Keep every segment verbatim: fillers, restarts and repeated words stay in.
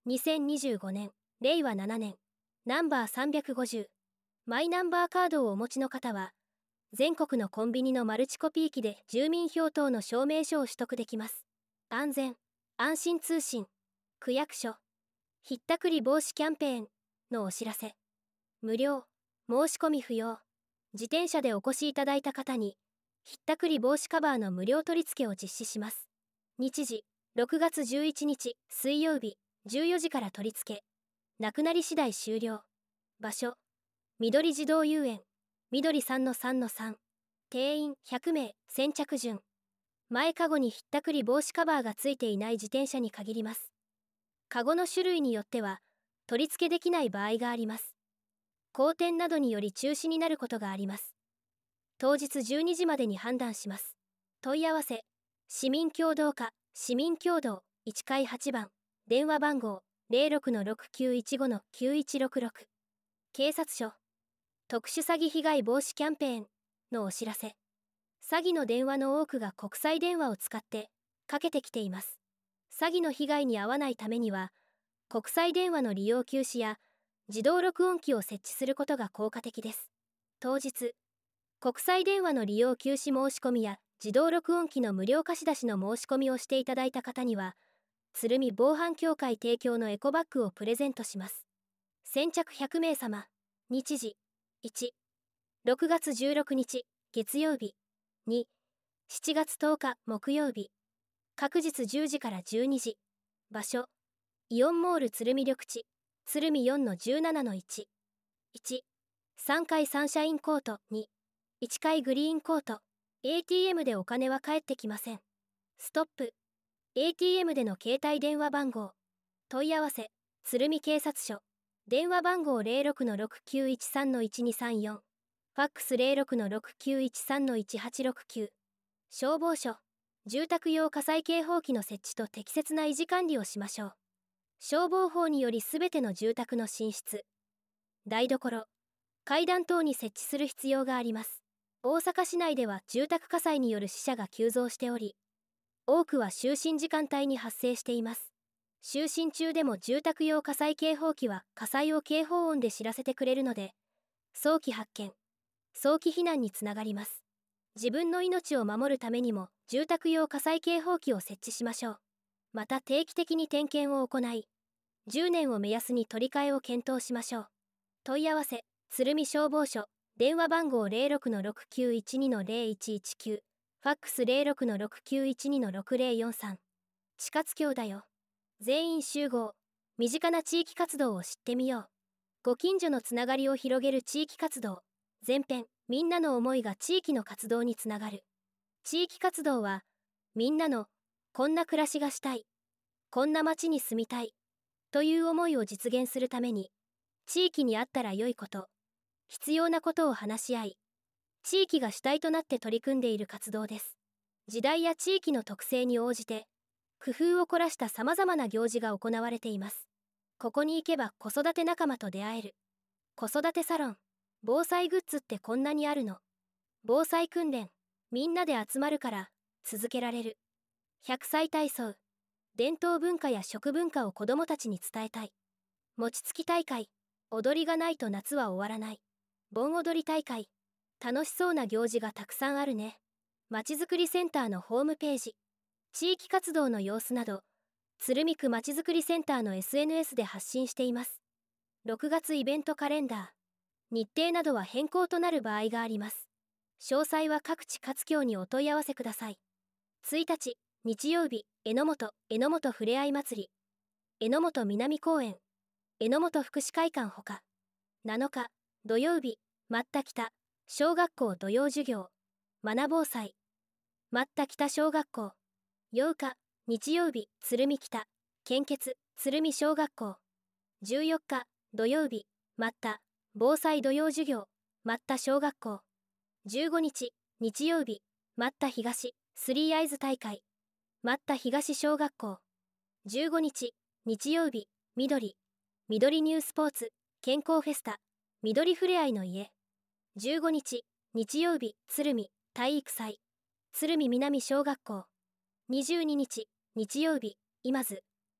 にせんにじゅうごねん、れいわななねん、ナンバーさんびゃくごじゅう。マイナンバーカードをお持ちの方は、全国のコンビニのマルチコピー機で住民票等の証明書を取得できます。安全、安心通信、区役所、ひったくり防止キャンペーンのお知らせ。無料、申し込み不要。自転車でお越しいただいた方に、ひったくり防止カバーの無料取り付けを実施します。日時、ろくがつじゅういちにち水曜日、じゅうよじから取り付け。なくなり次第終了。場所、緑児童遊園、緑 さんのさんのさん。定員ひゃくめい、先着順。前かごにひったくり防止カバーがついていない自転車に限ります。かごの種類によっては、取り付けできない場合があります。荒天などにより中止になることがあります。当日じゅうにじまでに判断します。問い合わせ、市民協働課、市民協働いちかいはちばん、電話番号 ゼロろくのろくきゅういちごのきゅういちろくろく。警察署、特殊詐欺被害防止キャンペーンのお知らせ。詐欺の電話の多くが国際電話を使ってかけてきています。詐欺の被害に遭わないためには、国際電話の利用休止や自動録音機を設置することが効果的です。当日、国際電話の利用休止申し込みや自動録音機の無料貸し出しの申し込みをしていただいた方には、鶴見防犯協会提供のエコバッグをプレゼントします。先着ひゃくめいさま。日時、いち、ろくがつじゅうろくにち月曜日、に、しちがつとおか木曜日。各日じゅうじからじゅうにじ。場所、イオンモール鶴見緑地、鶴見 よんのじゅうななのいち。いち、さんかいサンシャインコートに、いっかいグリーンコート。エーティーエム でお金は返ってきません。ストップ。エーティーエム での携帯電話番号。問い合わせ、鶴見警察署。電話番号 ゼロろくのろくきゅういちさんのいちにさんよん。ファックス ゼロろくのろくきゅういちさんのいちはちろくきゅう。消防署。住宅用火災警報器の設置と適切な維持管理をしましょう。消防法によりすべての住宅の寝室、台所、階段等に設置する必要があります。大阪市内では住宅火災による死者が急増しており、多くは就寝時間帯に発生しています。就寝中でも住宅用火災警報器は火災を警報音で知らせてくれるので、早期発見、早期避難につながります。自分の命を守るためにも住宅用火災警報器を設置しましょう。また定期的に点検を行い、じゅうねんを目安に取り替えを検討しましょう。問い合わせ、鶴見消防署。電話番号 ゼロろくのろくきゅういちにのゼロいちいちきゅう。ファックス ゼロろくのろくきゅういちにのろくゼロよんさん。地下津峡だよ。全員集合。身近な地域活動を知ってみよう。ご近所のつながりを広げる地域活動。前編、みんなの思いが地域の活動につながる。地域活動は、みんなの、こんな暮らしがしたい。こんな街に住みたい。という思いを実現するために、地域にあったら良いこと、必要なことを話し合い、地域が主体となって取り組んでいる活動です。時代や地域の特性に応じて、工夫を凝らした様々な行事が行われています。ここに行けば子育て仲間と出会える。子育てサロン、防災グッズってこんなにあるの。防災訓練、みんなで集まるから、続けられる。ひゃくさい体操、伝統文化や食文化を子どもたちに伝えたい。餅つき大会、踊りがないと夏は終わらない。盆踊り大会、楽しそうな行事がたくさんあるね。まちづくりセンターのホームページ、地域活動の様子など、鶴見区まちづくりセンターの エスエヌエス で発信しています。ろくがつイベントカレンダー、日程などは変更となる場合があります。詳細は各地活協にお問い合わせください。ついたち、日曜日、榎本、榎本ふれあい祭り、榎本南公園、榎本福祉会館ほか。なのか、土曜日、待った北、小学校土曜授業、学ぼう祭、待った北小学校。ようか、日曜日、鶴見北、献血、鶴見小学校。じゅうよっか、土曜日、待った、防災土曜授業、待った小学校。じゅうごにち、日曜日、待った東、スリーアイズ大会、待った東小学校。じゅうごにち、日曜日、緑、緑ニュースポーツ、健康フェスタ、緑ふれあいの家。じゅうごにち、日曜日、鶴見、体育祭、鶴見南小学校。にじゅうににち、日曜日、今津、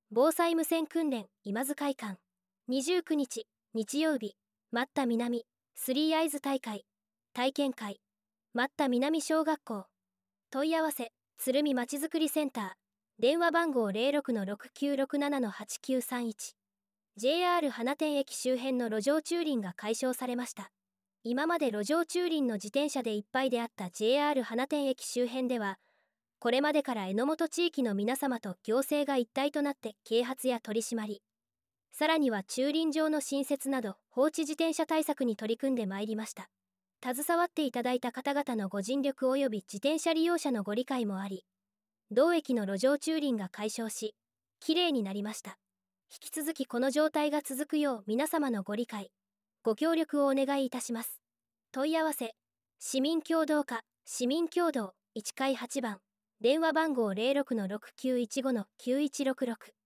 防災無線訓練今津会館。にじゅうくにち日曜日、待った南スリーアイズ大会体験会。待った南小学校。問い合わせ鶴見まちづくりセンター。電話番号 ゼロろくのろくきゅうろくななのはちきゅうさんいち。 ジェイアール 花店駅周辺の路上駐輪が解消されました。今まで路上駐輪の自転車でいっぱいであった ジェイアール 花店駅周辺では、これまでから榎本地域の皆様と行政が一体となって啓発や取り締まり、さらには駐輪場の新設など放置自転車対策に取り組んでまいりました。携わっていただいた方々のご尽力及び自転車利用者のご理解もあり、同駅の路上駐輪が解消し、きれいになりました。引き続きこの状態が続くよう皆様のご理解、ご協力をお願いいたします。問い合わせ、市民協働課、市民協働いちかいはちばん、電話番号 ゼロろくのろくきゅういちごのきゅういちろくろく。